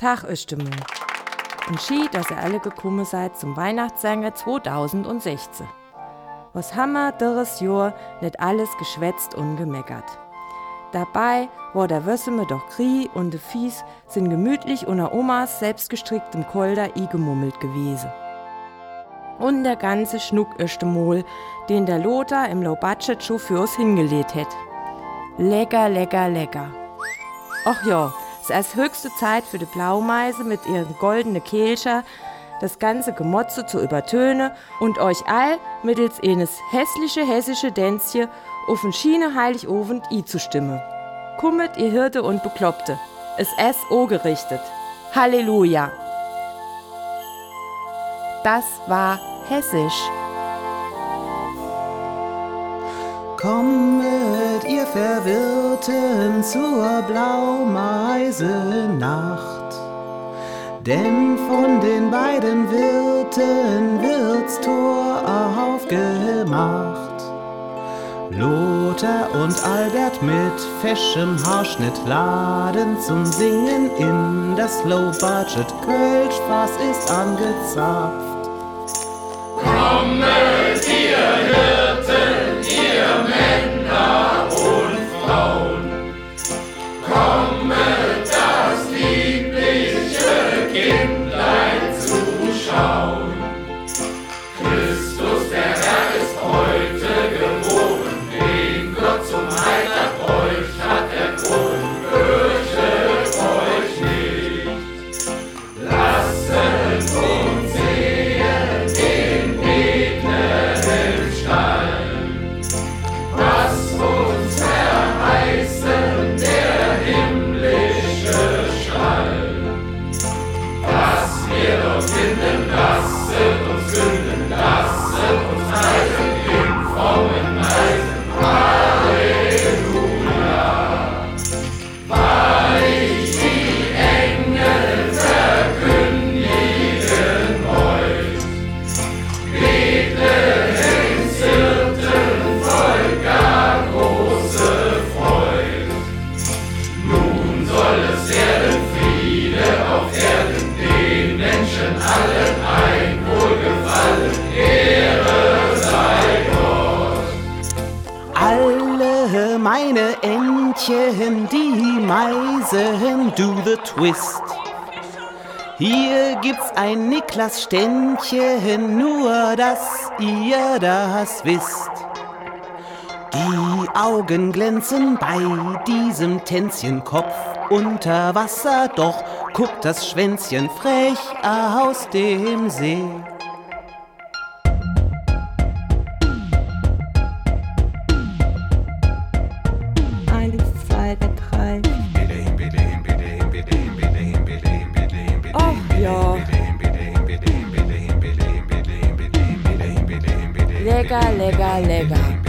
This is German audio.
Tag Östemol. Und schied, dass ihr alle gekommen seid zum Weihnachtssänger 2016. Was haben wir dieses Jahr nicht alles geschwätzt und gemeckert. Dabei war der Wösseme doch Krie und de Fies sind gemütlich unter Omas selbstgestricktem Kolder gemummelt gewesen. Und der ganze Schnuck Östemol, den der Lothar im Low-Budget-Show für uns hingelegt hätt. Lecker, lecker, lecker. Ach ja, es ist höchste Zeit für die Blaumeise mit ihren goldenen Kehlscher das ganze Gemotze zu übertönen und euch all mittels eines hässliche hessische Dänzchen auf den Schiene Heiligabend zu stimmen. Kummet, ihr Hirte und Bekloppte, es S.O. gerichtet. Halleluja! Das war hessisch. Kommet, ihr Verwirrten, zur Blaumeisenacht. Denn von den beiden Wirten wird's Tor aufgemacht. Lothar und Albert mit feschem Haarschnitt laden zum Singen in das Low-Budget-Kölschfass ist angezapft. Kommet, ihr Hirten, ihr Männer und Frauen, kommet, das liebliche Kindlein zuschauen. Christus, der Herr, ist heute geboren, den Gott zum Heiland euch hat erkoren. Fürchtet euch nicht, lasset uns sehen den Bethlehem Stall. Was uns verheißen der himmlische Schall. Was wir dort finden, lasset uns künden, lasset uns reisen in frommen Weisen. Halleluja! Weich die Engel verkündigen euch. Bethlehems Hirten voll gar große Freud. Nun soll es werden Friede auf Erden, den Menschen allen ein Wohlgefallen. Ehre sei Gott. Alle meine Entchen, die Meisen, do the twist. Hier gibt's ein Niklas-Ständchen, nur dass ihr das wisst. Die Augen glänzen bei diesem Tänzchen, Kopf unter Wasser, doch guckt das Schwänzchen frech aus dem See. Eins, zwei, drei. Ach ja. Lecker, lecker, lecker.